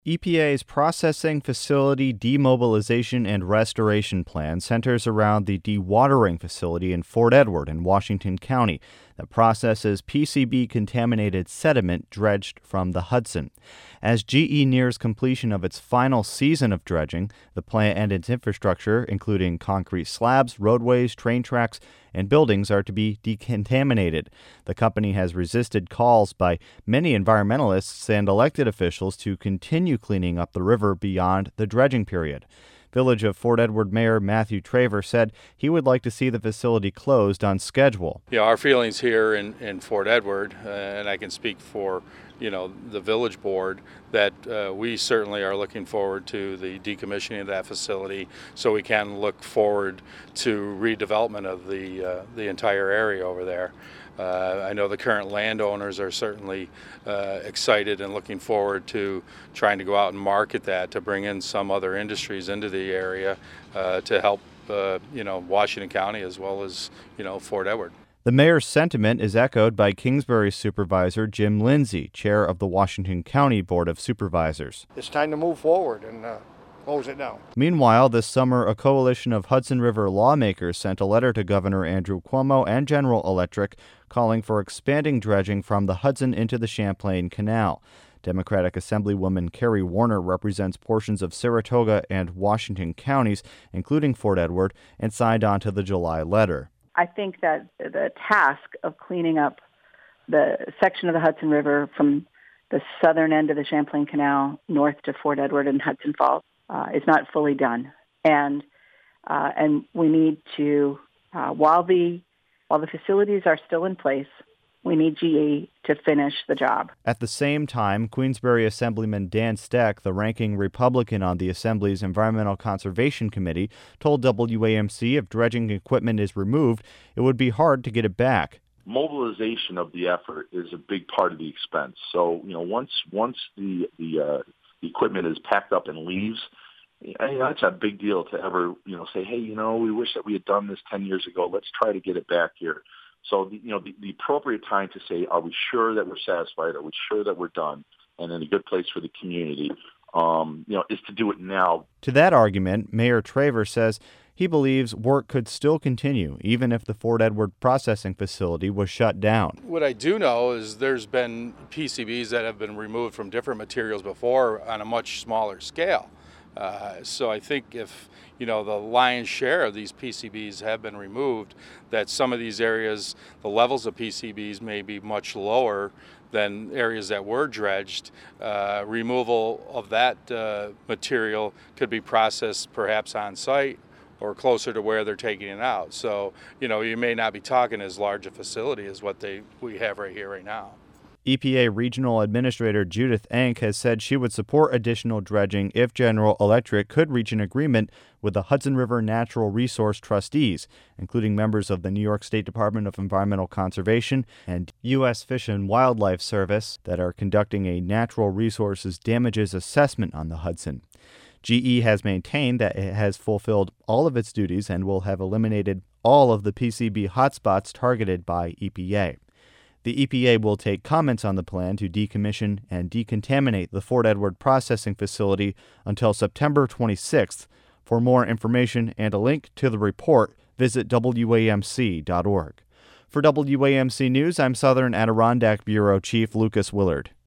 EPA's Processing Facility Demobilization and Restoration Plan centers around the dewatering facility in Fort Edward in Washington County that processes PCB-contaminated sediment dredged from the Hudson. As GE nears completion of its final season of dredging, the plant and its infrastructure, including concrete slabs, roadways, train tracks, and buildings, are to be decontaminated. The company has resisted calls by many environmentalists and elected officials to continue cleaning up the river beyond the dredging period. Village of Fort Edward Mayor Matthew Traver said he would like to see the facility closed on schedule. Yeah, our feelings here in Fort Edward, and I can speak for the village board, that we certainly are looking forward to the decommissioning of that facility so we can look forward to redevelopment of the entire area over there. I know the current landowners are certainly excited and looking forward to trying to go out and market that to bring in some other industries into the area to help Washington County as well as Fort Edward. The mayor's sentiment is echoed by Kingsbury Supervisor Jim Lindsay, chair of the Washington County Board of Supervisors. It's time to move forward and close it down. Meanwhile, this summer, a coalition of Hudson River lawmakers sent a letter to Governor Andrew Cuomo and General Electric calling for expanding dredging from the Hudson into the Champlain Canal. Democratic Assemblywoman Carrie Warner represents portions of Saratoga and Washington counties, including Fort Edward, and signed on to the July letter. I think that the task of cleaning up the section of the Hudson River from the southern end of the Champlain Canal north to Fort Edward and Hudson Falls is not fully done, and we need to while the facilities are still in place, we need GE to finish the job. At the same time, Queensbury Assemblyman Dan Steck, the ranking Republican on the Assembly's Environmental Conservation Committee, told WAMC if dredging equipment is removed, it would be hard to get it back. Mobilization of the effort is a big part of the expense. So, once the equipment is packed up and leaves, that's a big deal to ever, say, hey, we wish that we had done this 10 years ago. Let's try to get it back here. So, the appropriate time to say, are we sure that we're satisfied? Are we sure that we're done and in a good place for the community, is to do it now. To that argument, Mayor Traver says he believes work could still continue even if the Fort Edward processing facility was shut down. What I do know is there's been PCBs that have been removed from different materials before on a much smaller scale. So I think if the lion's share of these PCBs have been removed, that some of these areas, the levels of PCBs may be much lower than areas that were dredged. Removal of that material could be processed perhaps on site or closer to where they're taking it out. So you may not be talking as large a facility as what we have right here right now. EPA Regional Administrator Judith Enck has said she would support additional dredging if General Electric could reach an agreement with the Hudson River Natural Resource Trustees, including members of the New York State Department of Environmental Conservation and U.S. Fish and Wildlife Service that are conducting a natural resources damages assessment on the Hudson. GE has maintained that it has fulfilled all of its duties and will have eliminated all of the PCB hotspots targeted by EPA. The EPA will take comments on the plan to decommission and decontaminate the Fort Edward processing facility until September 26th. For more information and a link to the report, visit WAMC.org. For WAMC News, I'm Southern Adirondack Bureau Chief Lucas Willard.